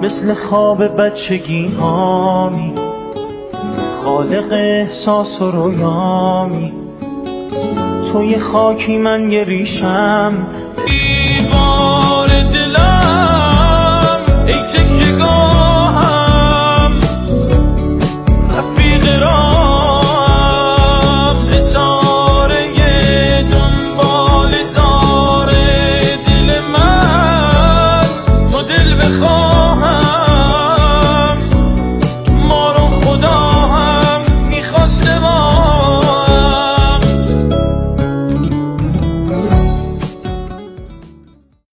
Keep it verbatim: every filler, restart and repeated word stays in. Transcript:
مثل خواب بچگی هامی، خالق احساس و رویامی. تو یه خاکی من یه ریشم، دیوار دلم ای تکیه‌گاه